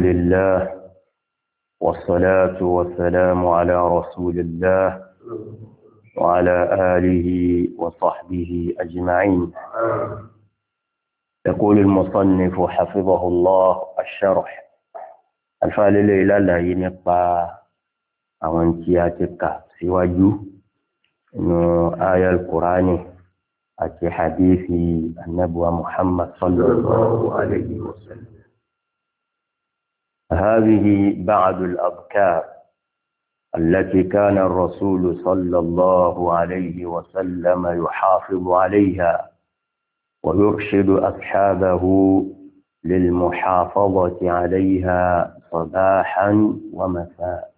لله والصلاة والسلام على رسول الله وعلى آله وصحبه أجمعين. يقول المصنف حفظه الله الشرح الفعل إلى لا ينقى أوانتياتك سواجه إنه آية القرآن أتي حديث النبوة محمد صلى الله عليه وسلم. هذه بعض الأذكار التي كان الرسول صلى الله عليه وسلم يحافظ عليها ويرشد أصحابه للمحافظة عليها صباحا ومساء.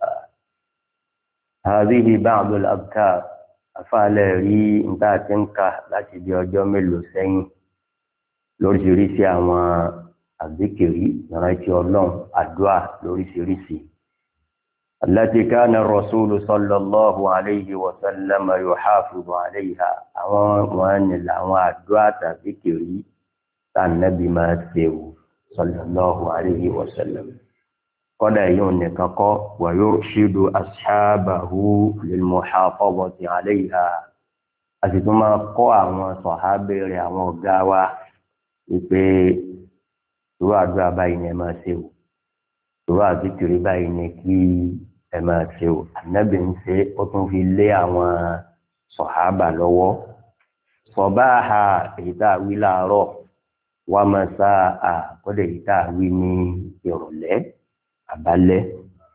هذه بعض الأذكار أفعلي إنت تنكح لا تجي جمل سين لورجريسي أما الذكري نرايتي الله الدعاء لورجريسي التي كان الرسول صلى الله عليه وسلم يحافظ عليها وأن الدعاء الذكري كان النبي ما سيو صلى الله عليه وسلم قد يونك ويرشد أصحابه للمحافظة عليها أسيتما قوى صحابي وقاوى يقول دعاء دعاء بين ما سيو دعاء ذكر بين كي ما سيو النبي سي أطن في الليل صحابة لو صباحا إذا ولا روح ومساء قد إذا ويني يرولي abalẹ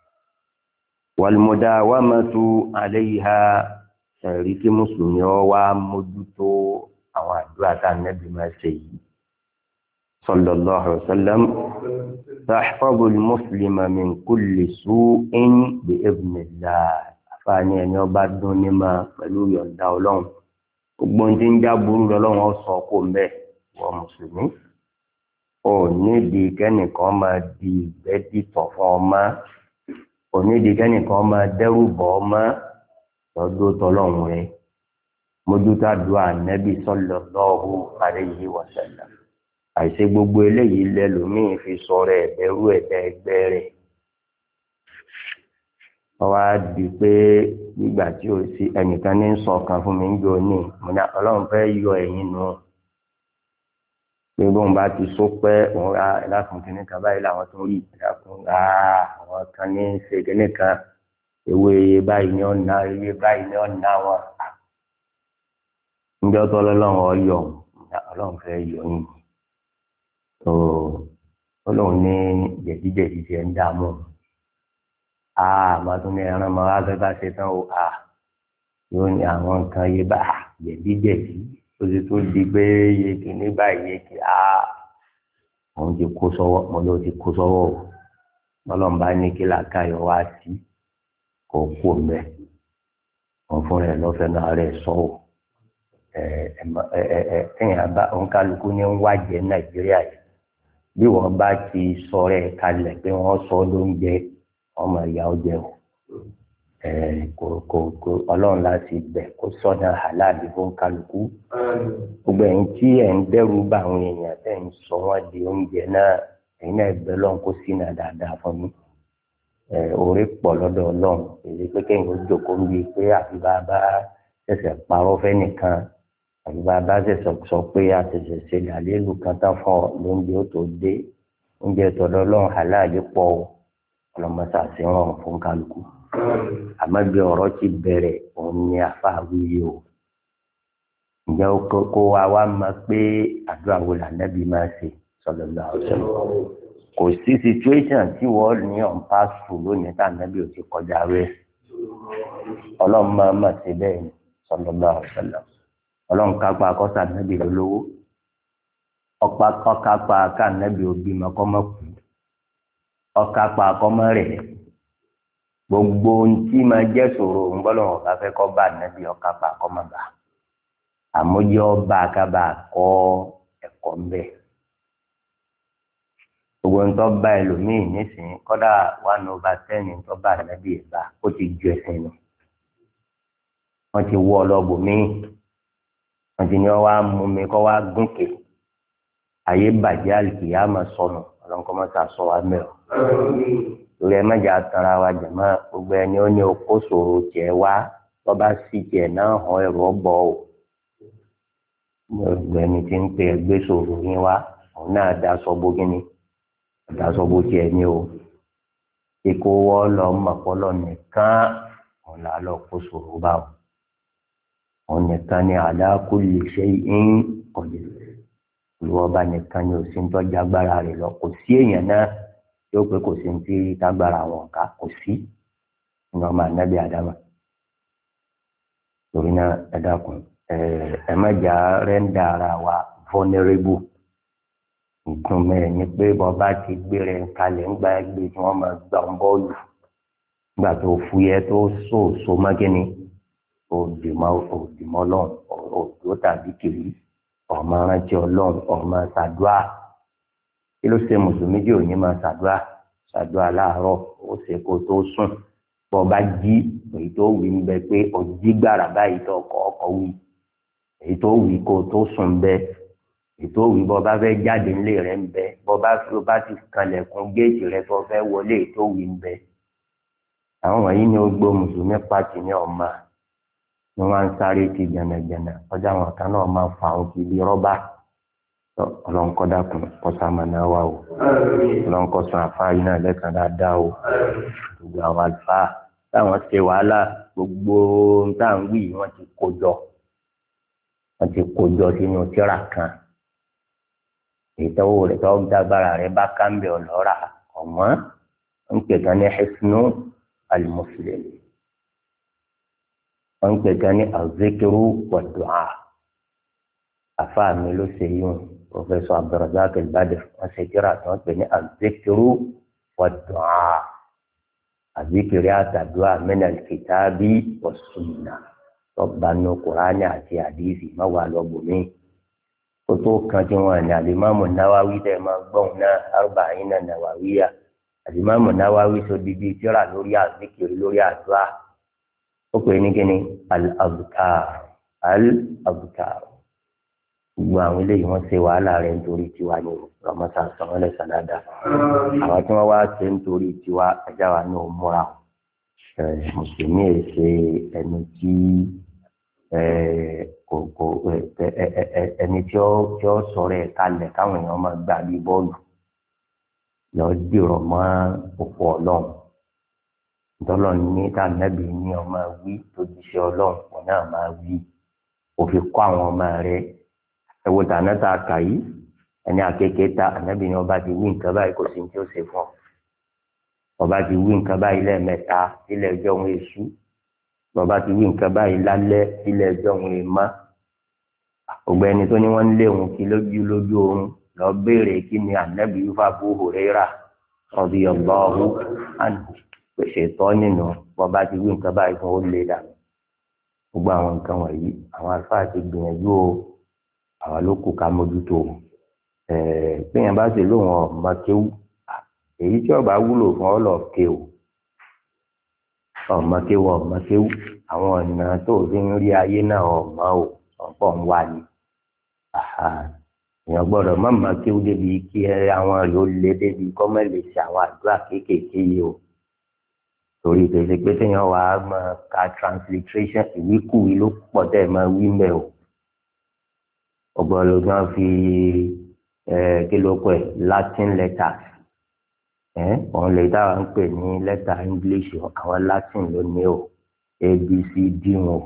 wàlmùdáwàmẹtù àléyìhà ṣàrí kí mùsùlùmí ọ wá mójútó àwọn àdúrà tá nẹbí máa ṣe yìí sallallahu alaihi wasallam tahfazu al-muslima min kulli su'in bi idhnillah àfààní ẹni ọba dún ní ma pẹ̀lú yọ̀ǹda Ọlọ́run gbogbo ń dín já burú lọ́lọ́run ọ sọ kó mbẹ wọ mùsùlùmí ò nídìí kẹ́nìkan máa di ìgbẹ́ dìtọ̀ fún ọmọ ò nídìí kẹ́nìkan máa dẹ́rù bọ̀ ọmọ lọ́dún tọ́lọ́run rẹ̀ mójútó àdúrà nẹ́bí sallallahu alayhi wa sallam àìṣe gbogbo eléyìí lẹ́lòmíì fi sọ̀rọ̀ ẹ̀bẹ̀rù ẹ̀dá ẹgbẹ́ rẹ̀ wọ́n wá di pé nígbà tí ó sí ẹnìkan ní sọ kan fún mi ń jọ ní mo ní Ọlọ́run fẹ́ yọ ẹ̀yìn nù pé bóun bá ti só pẹ́ òun ra ẹ̀dákun kìíní kan báyìí làwọn tó rí ẹ̀dákun ra àwọn kan ní ṣe kìíní kan ewé báyìí ní ọ̀nà ewé báyìí ní ọ̀nà wọn. ǹjẹ́ ọ̀tọ̀ ọlọ́run ọyọ̀ ọlọ́run fẹ́ yọ yín tó ọlọ́run ní jẹ̀díjẹ̀dí ti ẹ̀ ń dààmú màá tún ní ẹran máa wá fẹ́ bá ṣe tán o yóò ní àwọn nǹkan yé bá jẹ̀díjẹ̀dí ó sì tó di pé iye kìíní báyìí iye kì òun ti kó sọ́wọ́ mo ló ti kó sọ́wọ́ o ọlọ́run bá ní kí làákàyọ̀ wá sí kò kú mẹ́ òun fún rẹ̀ lọ́fẹ̀ẹ́ náà rẹ̀ sọ́wọ́ ẹ̀yìn bá òǹkálukú ní ń wájẹ Nàìjíríà yìí bí wọ́n bá ti sọ rẹ̀ kalẹ̀ pé wọ́n sọ lóúnjẹ ọmọ ìyá ọjẹ o kò ọlọ́run láti bẹ̀ kó sọ́nà halali fún kálukú gbogbo ẹ̀yin tí ẹ̀ ń dẹ́rù bá àwọn èèyàn tẹ̀ ń sọ wọ́n di oúnjẹ náà ẹ̀yin náà bẹ̀ lọ́n kó sínú dáadáa fún mi orí pọ̀ lọ́dọ̀ ọlọ́run èyí pé kéèyàn ó jókòó ń bi pé àfi bàbá ṣẹ̀ṣẹ̀ parọ́ fẹ́ nìkan àfi bàbá ṣẹ̀ṣẹ̀ sọ pé àṣẹ̀ṣẹ̀ ṣe làlélù kan tán fún ọ lóúnjẹ ó tó dé oúnjẹ tọ̀dọ̀ ọlọ́run halali pọ̀ ọlọ́mọṣàṣì rọrùn fún kálukú àmọ́ bí ọ̀rọ̀ ti bẹ̀rẹ̀ òun ni àfàwíyé o ǹjẹ́ kó wa wá máa pé àdúrà wo lànàbí máa ṣe sallallahu alaihi wasallam kò sí situation tí wọ́n ní on pass through lónìí tá ànàbí ò ti kọjá rẹ̀ ọlọ́run máa mà sí bẹ́ẹ̀ ni sallallahu alaihi wasallam ọlọ́run kápá akọ́sà ànàbí lólówó ọkápá aká ànàbí òbí mọ́kọ́mọ́ kù ọkápá akọ́mọ́ rẹ̀ gbogbo ohun tí máa jẹ́ ṣòro ń gbọ́dọ̀ wọn bá fẹ́ kọ́ bá ànábì ọ̀ká pa kọ́ má bà àmójẹ́ ọba àkábà kọ́ ẹ̀kọ́ ń bẹ̀. gbogbo ń tọ́ bá ẹlòmíì nísìnyí kọ́dà 1/10 ń tọ́ bá ànábì ẹ̀bá ó ti ju ẹ̀sìn nù. wọ́n ti wọ́ ọlọ́gbò míì wọ́n ti ní wọ́n wá mú mi kọ́ wá gúnkè ayé bàjẹ́ àlùkìyà máa sọnù ọlọ́nkọ́ mọ́ta sọ wa mẹ́ọ̀. torí ẹ mẹ́jà tanra wa jẹ̀mọ́ gbogbo ẹni ó ní okó sòrò tiẹ̀ wá lọ́ba sí tiẹ̀ náà hàn ẹ̀rọ bọ̀ ọ́. gbogbo ẹni tí ń pè ẹgbẹ́ sòrò yín wá òun náà daṣọ bó kíni daṣọ bó tiẹ̀ ní o. kíkó wọ́ lọ mọ̀pọ́lọ́ nìkan òun là lọ kó sòrò bá o. òun nìkan ni ala kulli shay'in qadir. olùwọ́ba nìkan ni òsín tọ́jú agbára rẹ̀ lọ kò sí èèyàn náà yóò pé kò sí ti tágbára àwọn ọ̀ká kò sí ní ọmọ ànábì àdámà. torí náà ẹ dákun ẹ mẹ́jà rẹ́ńdà ara wa vulnerable. nǹkan mẹ́rin ni pé bọ́ba ti gbé rẹ̀ kalẹ̀ ń gba ẹgbẹ́ tí wọ́n máa gbà ń bọ́ọ̀lù nígbà tó fúyẹ́ tó so mọ́kínni òdìmọ́ lọ́n òdò tàbí kiri ọmọ rántí ọlọ́run ọmọ ṣàdúà. kí ló ṣe mùsùlùmí tí ò ní máa ṣàdúà láàárọ̀ ó ṣe kó tó sùn bọ́ bá jí èyí tó wí ń bẹ pé ọjí gbàrà báyìí tó ọkọ̀ wí èyí tó wí kó tó sùn bẹ èyí tó wí bọ́ bá fẹ́ jáde nílé rẹ̀ ń bẹ bọ́ bá ti kanlẹ̀kùn géètì rẹ̀ tó fẹ́ wọlé èyí tó wí ń bẹ. àwọn wọ̀nyí ni ó gbọ́ mùsùlùmí pàtì ní ọ̀ma ni wọ́n ń sáré ti jẹnẹjẹnẹ ọjà wọn kan náà máa fa àwọn kìlì rọ́bà. ọlọ́nkọ́ dákun kọ́sàmánà wa o ọlọ́nkọ́ sàn àfáàyè náà lẹ́sàn dáadáa o gbogbo àwọn àlùfáà táwọn ṣe wàhálà gbogbo táwọn wí wọ́n ti kó jọ sínú tírà kan ìtọ́wò rẹ̀ tó dágbára rẹ̀ bá kámbẹ̀ ọ̀lọ́ra ọ̀mọ́ ń pè kan ní hisnu al-muslim wọ́n ń pè kan ní az-zikru wad-du'a. àfáà mi ló ṣe yún Professor Abdulrazak al-Badr wọ́n ṣe tírà tí wọ́n pè ní az-zikru wad-du'a. àzíkiri àtàdúrà min al-kitabi was-sunnah tọ́ba nù kùránì àti àdìsí má wà lọ́gbọ̀mí. kó tó kan tí wọ́n ní Al-Imam Nawawi tẹ̀ máa gbọ́n náà arba'ina Nawawiyya. Al-Imam Nawawi sọ bíbí tírà lórí àzíkiri lórí àdúrà ó pè ní kíni al-azkar. gbogbo àwọn eléyìí wọ́n ṣe wàhálà rẹ̀ nítorí tiwa ní rọmọsà sọmọlẹ sànádà. àwọn tí wọ́n wá ṣe nítorí tiwa ẹjá wa ní òmùra mùsùlùmí ẹ ṣe ẹni tí ẹni tí ó sọ̀rọ̀ ẹ̀ kalẹ̀ káwọn èèyàn máa gbà bí bọ́ọ̀lù lọ dìrọ̀ mọ́ òpó ọlọ́run. ìtọ́lọ́ ní tànàbí ní ọmọ wí tó jíṣẹ́ ọlọ́run wọn náà máa wí òfin kọ́ àwọn ọmọ rẹ̀ ẹ̀wò tànà tá a kà yìí ẹni àkekèé ta ànábì ni ọba ti wí nǹkan báyìí kò sí ní tí ó ṣe fún ọ. ọba ti wí nǹkan báyìí lẹ́ẹ̀mẹ́ta sílẹ̀ ẹjọ́ òun èṣù ọba ti wí nǹkan báyìí lálẹ́ sílẹ̀ ẹjọ́ òun èèmá. ọ̀gbẹ́ni tó ní wọ́n ń lé òun kí lójú oorun lọ béèrè kí ni ànábì yúfà Abu Huraira radiyallahu anhu pèsè tọ́ nínú ọba ti wí nǹkan báyìí fún ó lé dànù. gbogbo àwọn nǹkan wọ̀nyí àwọn àlùfáà ti gbìyànjú o àwa ló kù ká mójútó péyàn bá ṣe lóun ọmọ kéwú èyí tí ọba wúlò fún ọ lọ ké o ọmọ kéwú àwọn ọ̀nà tó o fi ń rí ayé náà ọmọ o ọ̀pọ̀ ń wá ni èèyàn gbọ́dọ̀ má má kéwú débi kí àwọn rẹ̀ ó lé débi kọ́mọ́ lè ṣe àwọn àdúrà kéékèèké yìí o torí tètè pé téèyàn wà á máa ka transliteration ìwíkúwí ló pọ̀ tẹ́ ẹ̀ máa wí mẹ́ o ọgbọ́n ló máa fi kí ló pẹ̀ Latin letters òun lè dára ń pè ní lẹ́tà English àwọn Latin ló ní o ABCD wọn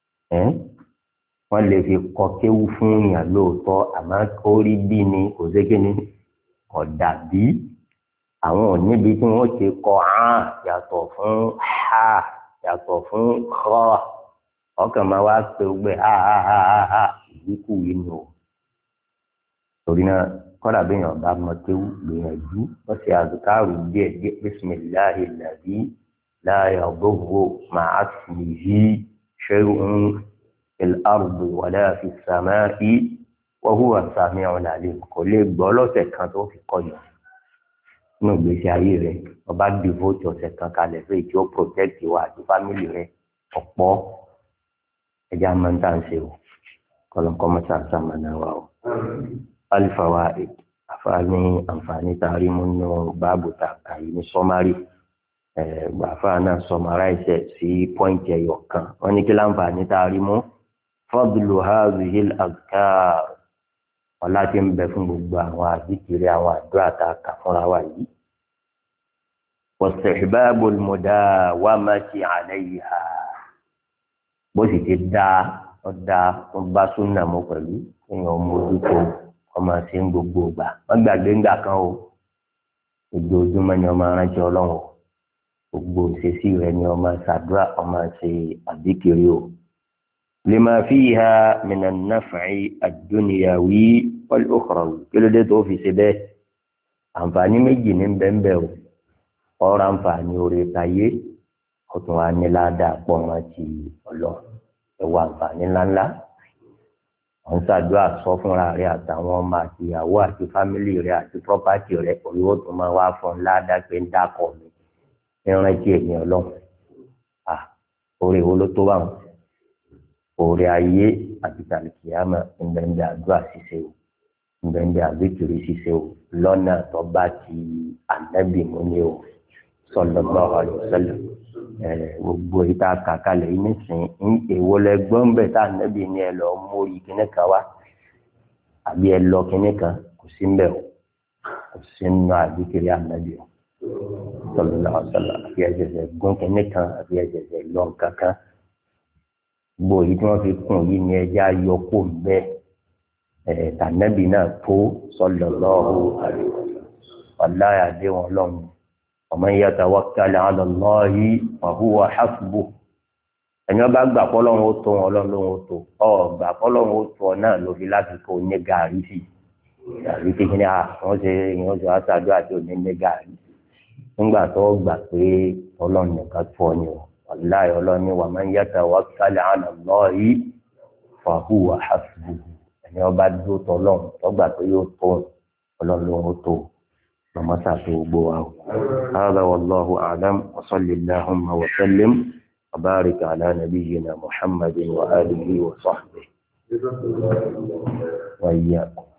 wọ́n lè fi kọ kéwú fún yàn lóòótọ́ àmọ́ orí bí ni kò sí kíni ọ̀dà bí àwọn ò níbi tí wọ́n ti kọ yàtọ̀ fún yàtọ̀ fún ọkàn máa wá pé gbẹ ìdínkù yìí nù o torí náà kọ́dà bí èèyàn bá mọ kéwú gbìyànjú wọ́n ṣe àzùkárù díẹ̀ bisimilahi ladhi la yadurru ma'a ismihi shay'un fil ardi wala fis samai wa huwa as-sami'ul 'alim kò lè gbọ́ lọ́sẹ̀ kan tó fi kọ́ yọ nínú ìgbésí ayé rẹ̀ ọba devote ọ̀sẹ̀ kan kalẹ̀ fún èyí tí ó protect wa àti family rẹ̀ ọ̀pọ̀ ẹja máa ń tà ń ṣe o kọlọ́nkọ́ mọ́tà sàmánà wa o. الفوائد àfààní àǹfààní taari mú nínú báàbù tàkà yìí ní sọmárì gbàfà náà sọmaráìsẹ sí pọ́ìntì ẹyọ kan wọ́n ní kí láǹfààní taari mú fadlu hadhihi al-azkar ọlá tí ń bẹ fún gbogbo àwọn àdìkiri àwọn àdúrà tá a kà fúnra wa yìí. واستحباب المداومة عليها bó sì ti dáa tó bá súnà mọ́ pẹ̀lú èèyàn mójútó ọmọ sí ń gbogbo ìgbà wọ́n gbàgbé ńgbà kan o ojoojúmọ́ ni ọmọ aránsẹ́ ọlọ́run o gbogbo ìṣesí rẹ ni ọmọ ṣàdúrà ọmọ ṣe àdìkiri o. lima fiha min an-naf'i ad-dunyawi wal-ukhrawi kí ló dé tó fi ṣe bẹ́ẹ̀ àǹfààní méjì ní bẹ́ẹ̀ o ọ̀rọ̀ àǹfààní orí tayé ọ̀tún wa ní ládàá pọ̀ wọn ti ọlọ́ ẹ̀wọ̀ àǹfààní ńláńlá àwọn ṣàdúrà sọ fúnra rẹ àtàwọn ọmọ àti ìyàwó àti fámìlì rẹ àti pọ́pátì rẹ olówó tó máa wá fún ládàá pé ń dákọ̀ mi ìrántí èmi ọlọ́run orí wo ló tó bá wọn orí ayé àti tàlìkìyàmà ìgbẹ̀ǹdẹ̀ àdúrà ṣiṣẹ́ o ìgbẹ̀ǹdẹ̀ àbíkiri ṣiṣẹ́ o lọ́nà tó bá ti ànábì mú ni o sallallahu alaihi wasallam gbogbo ìta kàkálẹ̀ yìí nísìnyí èwo lẹ gbọ́n bẹ̀ tá ànábì ní ẹ lọ mórí kíní kan wá àbí ẹ lọ kíní kan kò sí mbẹ o kò sí nínú àbíkiri ànábì o sallallahu alaihi wasallam àbí ẹ jẹjẹ gún kíní kan àbí ẹ jẹjẹ lọ kankan gbogbo yìí tí wọ́n fi kún yìí ní ẹjẹ́ ayọ́kó bẹ́ẹ̀ tànábì náà tó sallallahu alaihi wasallam wàláyà dé wọn lọ́hùn ومن يتوكل على الله فهو حسبه ẹni ọba gbà pọlọ́run ó tó wọn lọ́run ó tó ọ gbà pọlọ́run ó tó ọ náà ló fi láti kó ní gàrí sí gàrí kékeré wọ́n ṣe àṣàdúrà àti òní ní gàrí nígbà tó gbà pé ọlọ́run nìkan tó ọ ní o wàláyà ọlọ́run ní ومن يتوكل على الله فهو حسبه ẹni ọba dúró tọ́lọ́run tó gbà pé yóò tó ọlọ́run ó tó هذا والله أعلم وصل اللهم وسلم وبارك على نبينا محمد وآله وصحبه وإياكم.